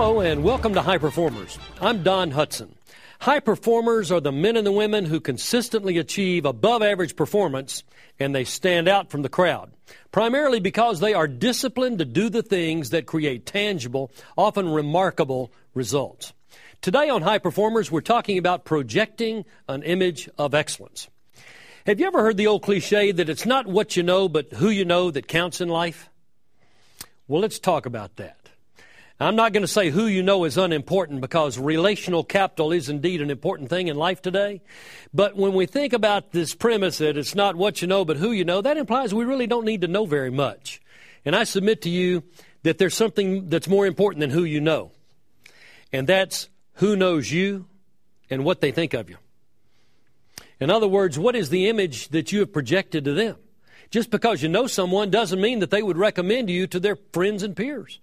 Hello and welcome to High Performers. I'm Don Hudson. High performers are the men and the women who consistently achieve above average performance, and they stand out from the crowd, primarily because they are disciplined to do the things that create tangible, often remarkable results. Today on High Performers, we're talking about projecting an image of excellence. Have you ever heard the old cliche that it's not what you know, but who you know that counts in life? Well, let's talk about that. I'm not going to say who you know is unimportant, because relational capital is indeed an important thing in life today. But when we think about this premise that it's not what you know but who you know, that implies we really don't need to know very much. And I submit to you that there's something that's more important than who you know. And that's who knows you and what they think of you. In other words, what is the image that you have projected to them? Just because you know someone doesn't mean that they would recommend you to their friends and peers.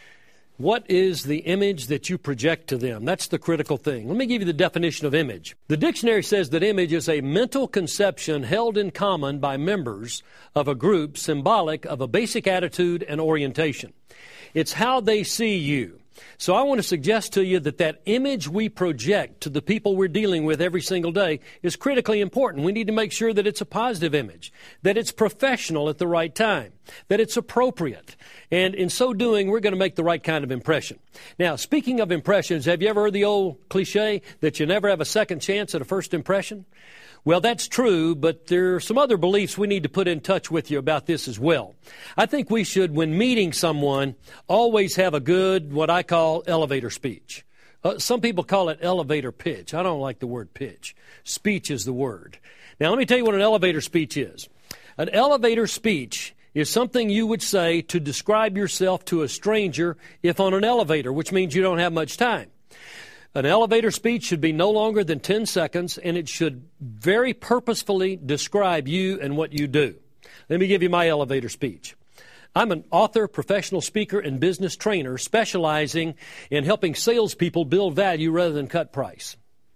What is the image that you project to them? That's the critical thing. Let me give you the definition of image. The dictionary says that image is a mental conception held in common by members of a group symbolic of a basic attitude and orientation. It's how they see you. So I want to suggest to you that image we project to the people we're dealing with every single day is critically important. We need to make sure that it's a positive image, that it's professional at the right time, that it's appropriate. And in so doing, we're going to make the right kind of impression. Now, speaking of impressions, have you ever heard the old cliche that you never have a second chance at a first impression? Well, that's true, but there are some other beliefs we need to put in touch with you about this as well. I think we should, when meeting someone, always have a good, what I call, elevator speech. Some people call it elevator pitch. I don't like the word pitch. Speech is the word. Now, let me tell you what an elevator speech is. An elevator speech is something you would say to describe yourself to a stranger if on an elevator, which means you don't have much time. An elevator speech should be no longer than 10 seconds, and it should very purposefully describe you and what you do. Let me give you my elevator speech. I'm an author, professional speaker, and business trainer specializing in helping salespeople build value rather than cut price.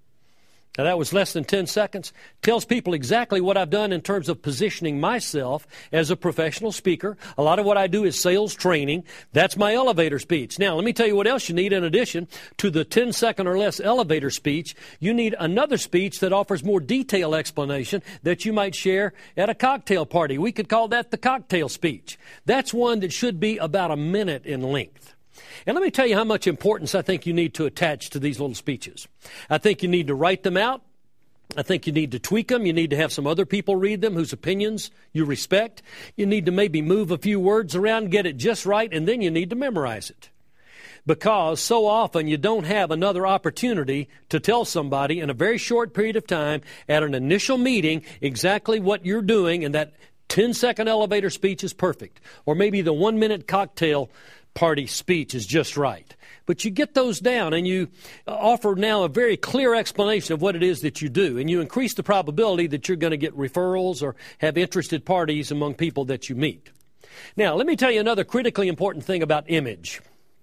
Now, that was less than 10 seconds. Tells people exactly what I've done in terms of positioning myself as a professional speaker. A lot of what I do is sales training. That's my elevator speech. Now, let me tell you what else you need in addition to the 10-second or less elevator speech. You need another speech that offers more detailed explanation that you might share at a cocktail party. We could call that the cocktail speech. That's one that should be about a minute in length. And let me tell you how much importance I think you need to attach to these little speeches. I think you need to write them out. I think you need to tweak them. You need to have some other people read them whose opinions you respect. You need to maybe move a few words around, get it just right, and then you need to memorize it. Because so often you don't have another opportunity to tell somebody in a very short period of time at an initial meeting exactly what you're doing, and that 10-second elevator speech is perfect. Or maybe the 1-minute cocktail party speech is just right. But you get those down and you offer now a very clear explanation of what it is that you do. And you increase the probability that you're going to get referrals or have interested parties among people that you meet. Now, let me tell you another critically important thing about image.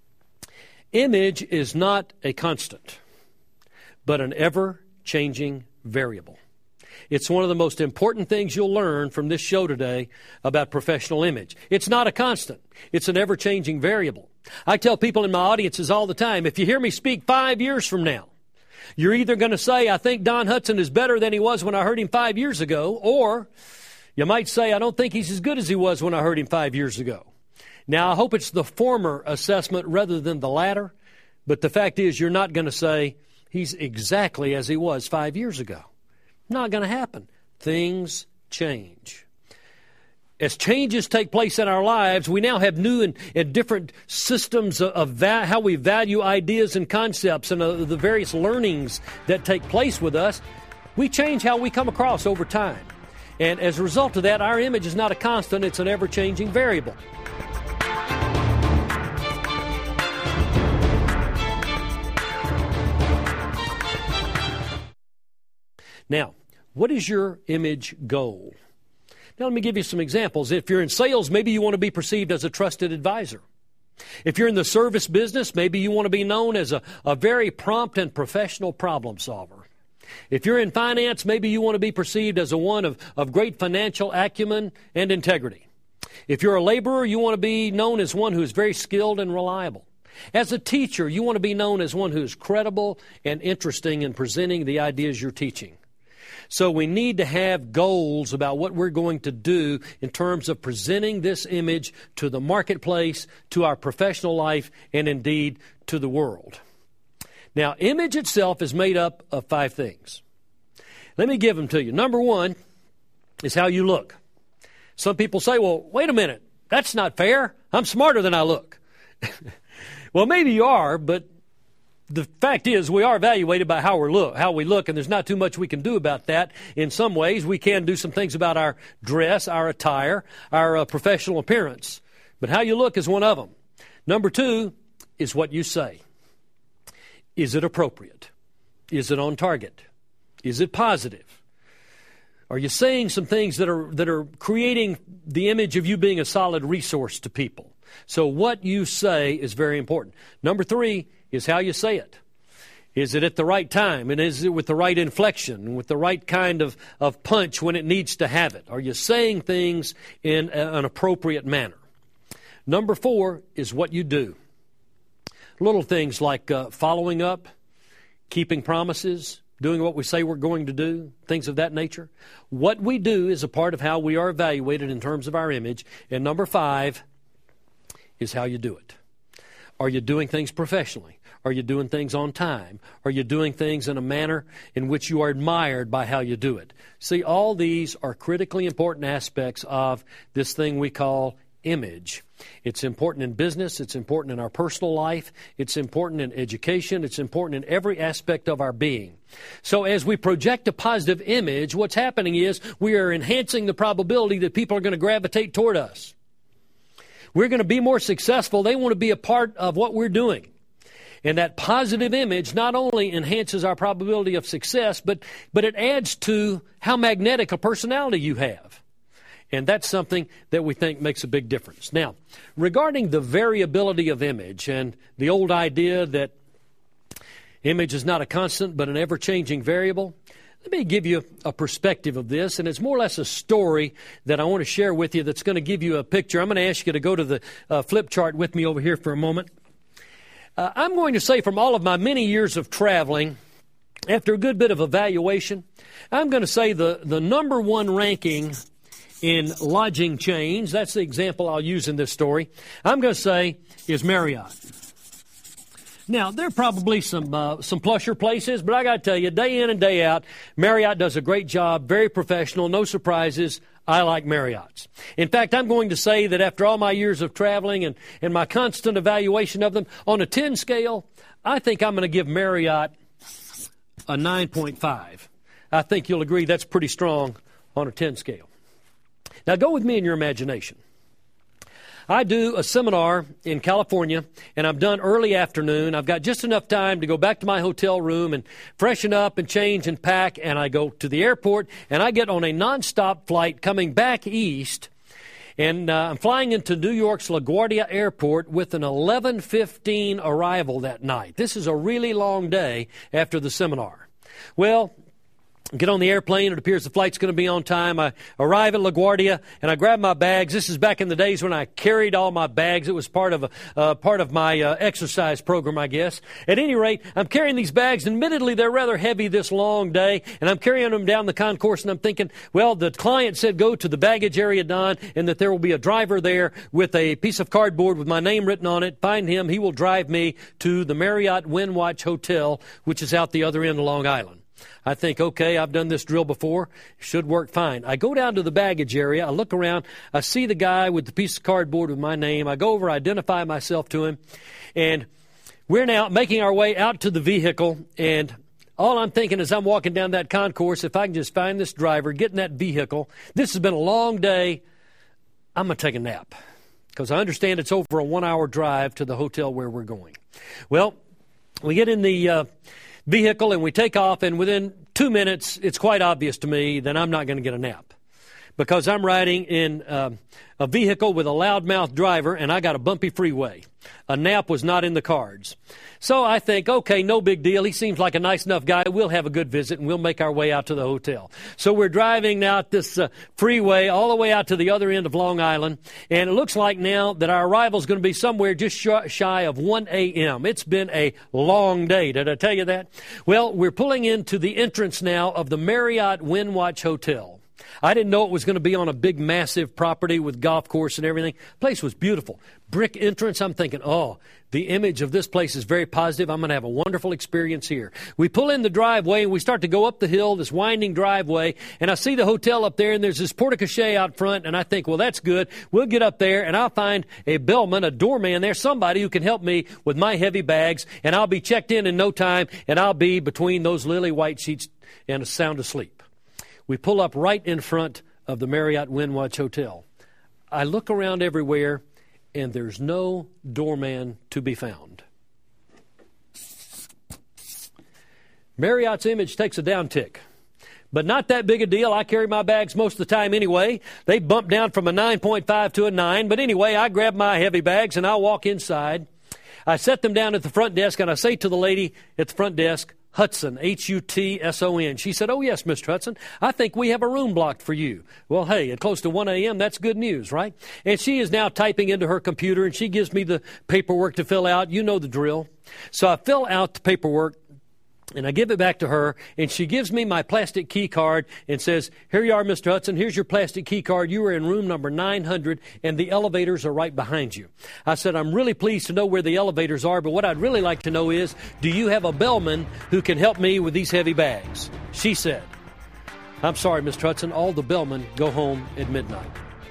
Image is not a constant, but an ever-changing variable. It's one of the most important things you'll learn from this show today about professional image. It's not a constant. It's an ever-changing variable. I tell people in my audiences all the time, if you hear me speak 5 years from now, you're either going to say, I think Don Hudson is better than he was when I heard him 5 years ago, or you might say, I don't think he's as good as he was when I heard him 5 years ago. Now, I hope it's the former assessment rather than the latter, but the fact is you're not going to say he's exactly as he was 5 years ago. Not going to happen. Things change. As changes take place in our lives, we now have new and different systems of how we value ideas and concepts and the various learnings that take place with us. We change how we come across over time. And as a result of that, our image is not a constant, it's an ever-changing variable. Now, what is your image goal? Now, let me give you some examples. If you're in sales, maybe you want to be perceived as a trusted advisor. If you're in the service business, maybe you want to be known as a very prompt and professional problem solver. If you're in finance, maybe you want to be perceived as one of great financial acumen and integrity. If you're a laborer, you want to be known as one who is very skilled and reliable. As a teacher, you want to be known as one who is credible and interesting in presenting the ideas you're teaching. So we need to have goals about what we're going to do in terms of presenting this image to the marketplace, to our professional life, and indeed to the world. Now, image itself is made up of 5 things. Let me give them to you. Number 1 is how you look. Some people say, well, wait a minute, that's not fair. I'm smarter than I look. Well, maybe you are, but the fact is we are evaluated by how we look, and there's not too much we can do about that. In some ways, we can do some things about our dress, our attire, our professional appearance. But how you look is one of them. Number 2 is what you say. Is it appropriate? Is it on target? Is it positive? Are you saying some things that are creating the image of you being a solid resource to people? So what you say is very important. Number 3 is how you say it. Is it at the right time? And is it with the right inflection, with the right kind of punch when it needs to have it? Are you saying things in an appropriate manner? Number 4 is what you do. Little things like following up, keeping promises, doing what we say we're going to do, things of that nature. What we do is a part of how we are evaluated in terms of our image. And number 5 is how you do it. Are you doing things professionally? Are you doing things on time? Are you doing things in a manner in which you are admired by how you do it? See, all these are critically important aspects of this thing we call image. It's important in business. It's important in our personal life. It's important in education. It's important in every aspect of our being. So as we project a positive image, what's happening is we are enhancing the probability that people are going to gravitate toward us. We're going to be more successful. They want to be a part of what we're doing. And that positive image not only enhances our probability of success, but it adds to how magnetic a personality you have. And that's something that we think makes a big difference. Now, regarding the variability of image and the old idea that image is not a constant but an ever-changing variable, let me give you a perspective of this, and it's more or less a story that I want to share with you that's going to give you a picture. I'm going to ask you to go to the flip chart with me over here for a moment. I'm going to say from all of my many years of traveling, after a good bit of evaluation, I'm going to say the number 1 ranking in lodging chains, that's the example I'll use in this story, I'm going to say is Marriott. Now, there are probably some plusher places, but I got to tell you, day in and day out, Marriott does a great job, very professional, no surprises. I like Marriotts. In fact, I'm going to say that after all my years of traveling and my constant evaluation of them, on a 10 scale, I think I'm going to give Marriott a 9.5. I think you'll agree that's pretty strong on a 10 scale. Now, go with me in your imagination. I do a seminar in California, and I'm done early afternoon. I've got just enough time to go back to my hotel room and freshen up and change and pack, and I go to the airport, and I get on a nonstop flight coming back east, and I'm flying into New York's LaGuardia Airport with an 11:15 arrival that night. This is a really long day after the seminar. Well, get on the airplane. It appears the flight's going to be on time. I arrive at LaGuardia, and I grab my bags. This is back in the days when I carried all my bags. It was part of my exercise program, I guess. At any rate, I'm carrying these bags. Admittedly, they're rather heavy this long day, and I'm carrying them down the concourse, and I'm thinking, well, the client said go to the baggage area, Don, and that there will be a driver there with a piece of cardboard with my name written on it. Find him. He will drive me to the Marriott Windwatch Hotel, which is out the other end of Long Island. I think, okay, I've done this drill before. Should work fine. I go down to the baggage area. I look around. I see the guy with the piece of cardboard with my name. I go over, identify myself to him. And we're now making our way out to the vehicle. And all I'm thinking as I'm walking down that concourse, if I can just find this driver, get in that vehicle. This has been a long day. I'm going to take a nap because I understand it's over a 1-hour drive to the hotel where we're going. Well, we get in the vehicle and we take off, and within 2 minutes, it's quite obvious to me that I'm not going to get a nap. because I'm riding in a vehicle with a loudmouth driver, and I got a bumpy freeway. A nap was not in the cards. So I think, okay, no big deal. He seems like a nice enough guy. We'll have a good visit, and we'll make our way out to the hotel. So we're driving out this freeway all the way out to the other end of Long Island, and it looks like now that our arrival is going to be somewhere just shy of 1 a.m. It's been a long day. Did I tell you that? Well, we're pulling into the entrance now of the Marriott Windwatch Hotel. I didn't know it was going to be on a big, massive property with golf course and everything. The place was beautiful. Brick entrance. I'm thinking, oh, the image of this place is very positive. I'm going to have a wonderful experience here. We pull in the driveway, and we start to go up the hill, this winding driveway, and I see the hotel up there, and there's this porte-cochere out front, and I think, well, that's good. We'll get up there, and I'll find a bellman, a doorman there, somebody who can help me with my heavy bags, and I'll be checked in no time, and I'll be between those lily white sheets and sound asleep. We pull up right in front of the Marriott Windwatch Hotel. I look around everywhere, and there's no doorman to be found. Marriott's image takes a downtick, but not that big a deal. I carry my bags most of the time anyway. They bump down from a 9.5 to a 9, but anyway, I grab my heavy bags, and I'll walk inside. I set them down at the front desk, and I say to the lady at the front desk, Hudson, Hutson. She said, oh, yes, Mr. Hudson, I think we have a room blocked for you. Well, hey, at close to 1 a.m., that's good news, right? And she is now typing into her computer, and she gives me the paperwork to fill out. You know the drill. So I fill out the paperwork, and I give it back to her, and she gives me my plastic key card and says, here you are, Mr. Hudson. Here's your plastic key card. You are in room number 900, and the elevators are right behind you. I said, I'm really pleased to know where the elevators are, but what I'd really like to know is, do you have a bellman who can help me with these heavy bags? She said, I'm sorry, Mr. Hudson, all the bellmen go home at midnight.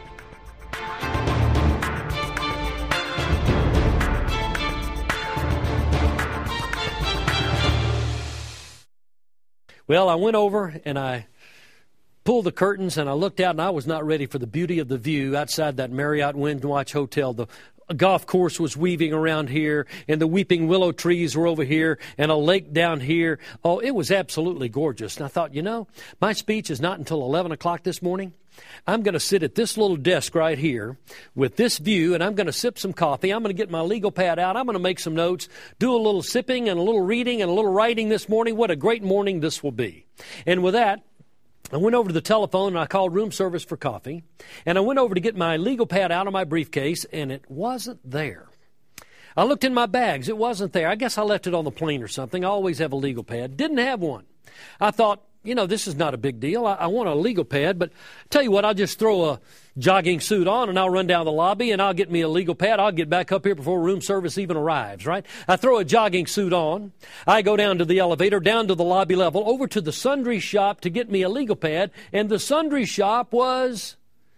Well, I went over and I pulled the curtains and I looked out, and I was not ready for the beauty of the view outside that Marriott Windwatch Hotel. The golf course was weaving around here, and the weeping willow trees were over here, and a lake down here. Oh, it was absolutely gorgeous. And I thought, my speech is not until 11 o'clock this morning. I'm going to sit at this little desk right here with this view, and I'm going to sip some coffee. I'm going to get my legal pad out. I'm going to make some notes, do a little sipping and a little reading and a little writing this morning. What a great morning this will be. And with that, I went over to the telephone, and I called room service for coffee. And I went over to get my legal pad out of my briefcase, and it wasn't there. I looked in my bags. It wasn't there. I guess I left it on the plane or something. I always have a legal pad. Didn't have one. I thought, this is not a big deal. I want a legal pad, but tell you what, I'll just throw a jogging suit on, and I'll run down the lobby, and I'll get me a legal pad. I'll get back up here before room service even arrives, right? I throw a jogging suit on. I go down to the elevator, down to the lobby level, over to the sundry shop to get me a legal pad, and the sundry shop was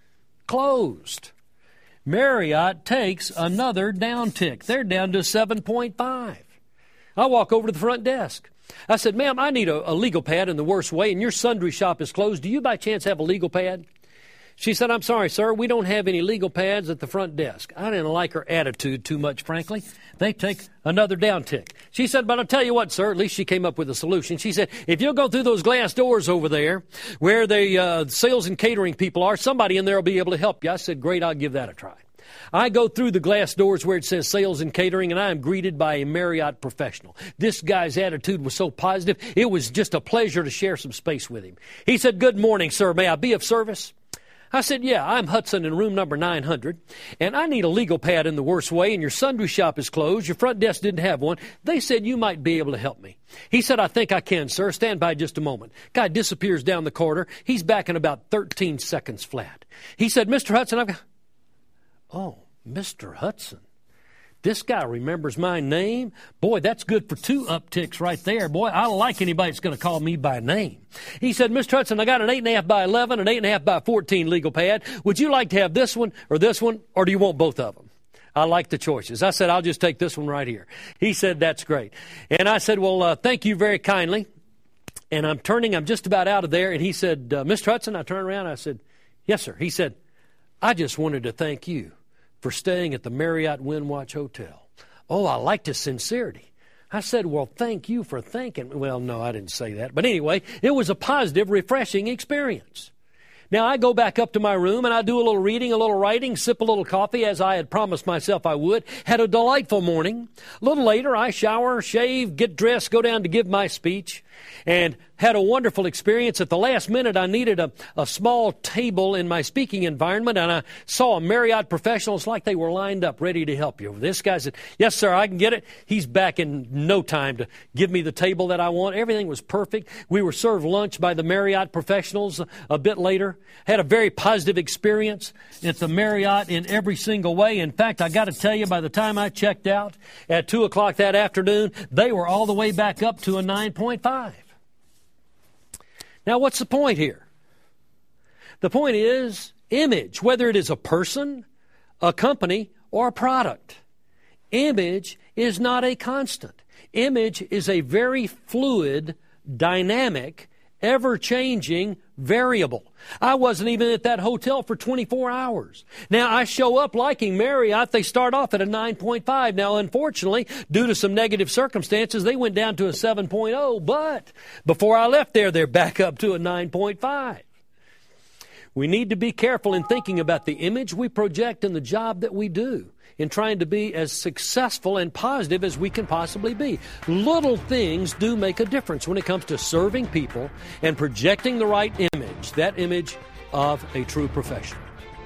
closed. Marriott takes another downtick. They're down to 7.5. I walk over to the front desk. I said, ma'am, I need a legal pad in the worst way, and your sundry shop is closed. Do you by chance have a legal pad? She said, I'm sorry, sir, we don't have any legal pads at the front desk. I didn't like her attitude too much, frankly. They take another downtick. She said, but I'll tell you what, sir, at least she came up with a solution. She said, if you'll go through those glass doors over there where the sales and catering people are, somebody in there will be able to help you. I said, great, I'll give that a try. I go through the glass doors where it says sales and catering, and I am greeted by a Marriott professional. This guy's attitude was so positive, it was just a pleasure to share some space with him. He said, good morning, sir. May I be of service? I said, yeah, I'm Hudson in room number 900, and I need a legal pad in the worst way, and your sundry shop is closed. Your front desk didn't have one. They said you might be able to help me. He said, I think I can, sir. Stand by just a moment. Guy disappears down the corridor. He's back in about 13 seconds flat. He said, Mr. Hudson, I've got... Oh, Mr. Hudson. This guy remembers my name. Boy, that's good for 2 upticks right there. Boy, I don't like anybody that's going to call me by name. He said, Mr. Hudson, I got an 8.5 by 11, an 8.5 by 14 legal pad. Would you like to have this one, or do you want both of them? I like the choices. I said, I'll just take this one right here. He said, that's great. And I said, well, thank you very kindly. And I'm just about out of there. And he said, Mr. Hudson, I turned around. I said, yes, sir. He said, I just wanted to thank you for staying at the Marriott Windwatch Hotel. Oh, I liked his sincerity. I said, well, thank you for thanking me. Well, no, I didn't say that. But anyway, it was a positive, refreshing experience. Now, I go back up to my room and I do a little reading, a little writing, sip a little coffee as I had promised myself I would. Had a delightful morning. A little later, I shower, shave, get dressed, go down to give my speech, and had a wonderful experience. At the last minute, I needed a small table in my speaking environment, and I saw a Marriott professional. It's like they were lined up, ready to help you. This guy said, "Yes, sir, I can get it." He's back in no time to give me the table that I want. Everything was perfect. We were served lunch by the Marriott professionals a bit later. Had a very positive experience at the Marriott in every single way. In fact, I got to tell you, by the time I checked out at 2 o'clock that afternoon, they were all the way back up to a 9.5. Now, what's the point here? The point is image, whether it is a person, a company, or a product. Image is not a constant. Image is a very fluid, dynamic, ever-changing variable. I wasn't even at that hotel for 24 hours. Now, I show up liking Marriott. They start off at a 9.5. Now, unfortunately, due to some negative circumstances, they went down to a 7.0. But before I left there, they're back up to a 9.5. We need to be careful in thinking about the image we project in the job that we do, in trying to be as successful and positive as we can possibly be. Little things do make a difference when it comes to serving people and projecting the right image, that image of a true professional.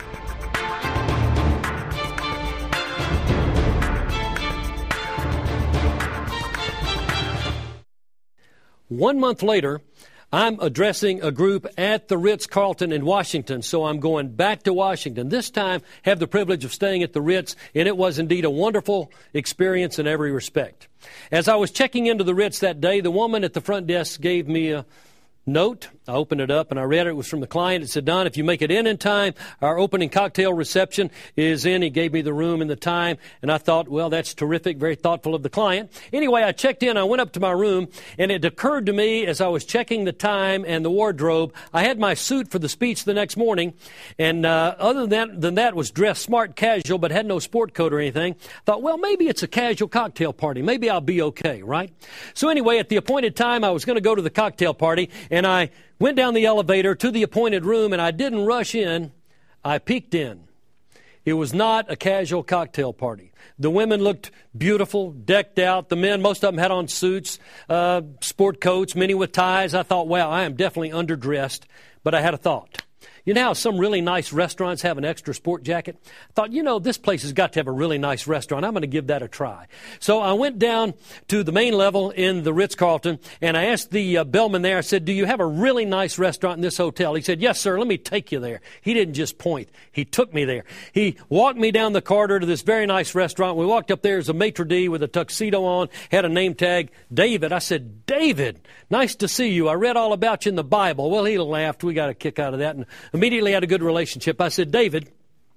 One month later, I'm addressing a group at the Ritz-Carlton in Washington, so I'm going back to Washington. This time, have the privilege of staying at the Ritz, and it was indeed a wonderful experience in every respect. As I was checking into the Ritz that day, the woman at the front desk gave me a note. I opened it up and I read it. It was from the client. It said, "Don, if you make it in time, our opening cocktail reception is in." He gave me the room and the time, and I thought, well, that's terrific, very thoughtful of the client. Anyway, I checked in. I went up to my room, and it occurred to me as I was checking the time and the wardrobe, I had my suit for the speech the next morning, and other than that was dressed smart casual, but had no sport coat or anything. I thought, well, maybe it's a casual cocktail party. Maybe I'll be okay, right? So anyway, at the appointed time, I was going to go to the cocktail party, and I went down the elevator to the appointed room, and I didn't rush in. I peeked in. It was not a casual cocktail party. The women looked beautiful, decked out. The men, most of them had on suits, sport coats, many with ties. I thought, wow, I am definitely underdressed. But I had a thought. You know how some really nice restaurants have an extra sport jacket? I thought, this place has got to have a really nice restaurant. I'm going to give that a try. So I went down to the main level in the Ritz-Carlton, and I asked the bellman there, I said, "Do you have a really nice restaurant in this hotel?" He said, "Yes, sir, let me take you there." He didn't just point. He took me there. He walked me down the corridor to this very nice restaurant. We walked up there as a maitre d' with a tuxedo on, had a name tag, David. I said, "David, nice to see you. I read all about you in the Bible." Well, he laughed. We got a kick out of that, and immediately had a good relationship. I said, "David,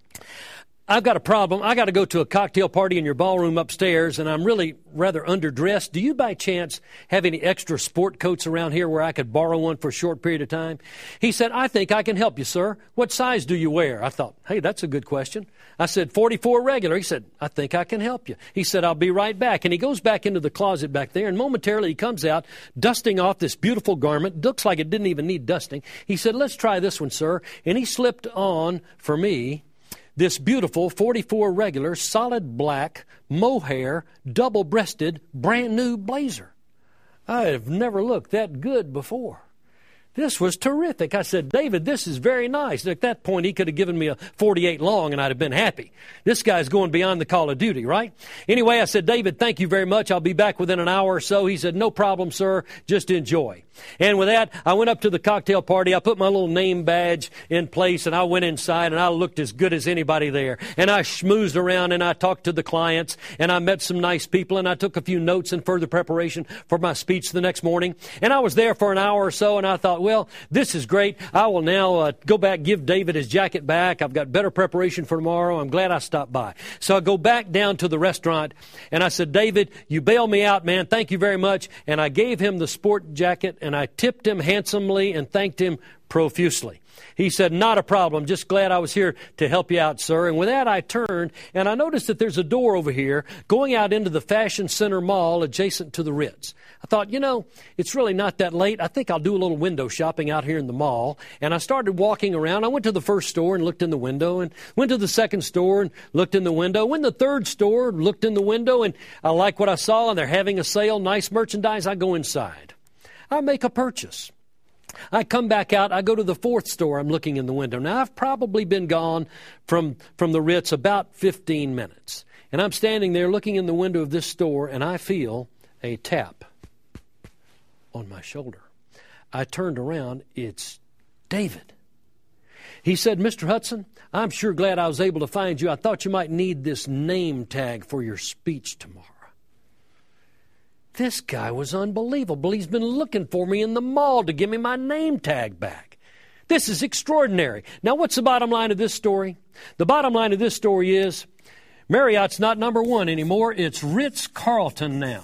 I've got a problem. I got to go to a cocktail party in your ballroom upstairs, and I'm really rather underdressed. Do you by chance have any extra sport coats around here where I could borrow one for a short period of time?" He said, "I think I can help you, sir. What size do you wear?" I thought, hey, that's a good question. I said, 44 regular. He said, "I think I can help you." He said, "I'll be right back." And he goes back into the closet back there, and momentarily he comes out, dusting off this beautiful garment. Looks like it didn't even need dusting. He said, "Let's try this one, sir." And he slipped on, for me, this beautiful 44 regular, solid black, mohair, double-breasted, brand-new blazer. I have never looked that good before. This was terrific. I said, "David, this is very nice." At that point, he could have given me a 48 long, and I'd have been happy. This guy's going beyond the call of duty, right? Anyway, I said, "David, thank you very much. I'll be back within an hour or so." He said, "No problem, sir. Just enjoy." And with that, I went up to the cocktail party. I put my little name badge in place, and I went inside, and I looked as good as anybody there. And I schmoozed around, and I talked to the clients, and I met some nice people, and I took a few notes in further preparation for my speech the next morning. And I was there for an hour or so, and I thought, well, this is great. I will now go back, give David his jacket back. I've got better preparation for tomorrow. I'm glad I stopped by. So I go back down to the restaurant, and I said, "David, you bailed me out, man. Thank you very much." And I gave him the sport jacket, and I tipped him handsomely and thanked him profusely. He said, "Not a problem. Just glad I was here to help you out, sir." And with that, I turned, and I noticed that there's a door over here going out into the Fashion Center Mall adjacent to the Ritz. I thought, it's really not that late. I think I'll do a little window shopping out here in the mall. And I started walking around. I went to the first store and looked in the window, and went to the second store and looked in the window. Went to the third store, looked in the window, and I like what I saw, and they're having a sale, nice merchandise. I go inside. I make a purchase. I come back out. I go to the fourth store. I'm looking in the window. Now, I've probably been gone from the Ritz about 15 minutes. And I'm standing there looking in the window of this store, and I feel a tap on my shoulder. I turned around. It's David. He said, "Mr. Hudson, I'm sure glad I was able to find you. I thought you might need this name tag for your speech tomorrow." This guy was unbelievable. He's been looking for me in the mall to give me my name tag back. This is extraordinary. Now, what's the bottom line of this story? The bottom line of this story is Marriott's not number one anymore. It's Ritz-Carlton now.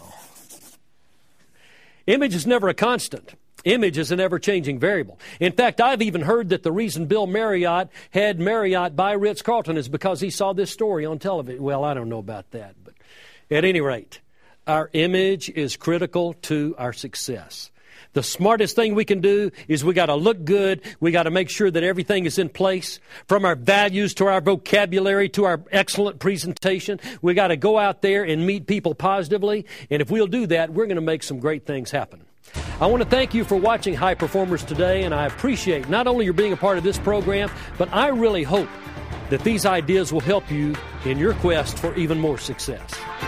Image is never a constant. Image is an ever-changing variable. In fact, I've even heard that the reason Bill Marriott had Marriott buy Ritz-Carlton is because he saw this story on television. Well, I don't know about that, but at any rate, our image is critical to our success. The smartest thing we can do is we got to look good. We got to make sure that everything is in place. From our values to our vocabulary to our excellent presentation, we got to go out there and meet people positively. And if we'll do that, we're going to make some great things happen. I want to thank you for watching High Performers today, and I appreciate not only your being a part of this program, but I really hope that these ideas will help you in your quest for even more success.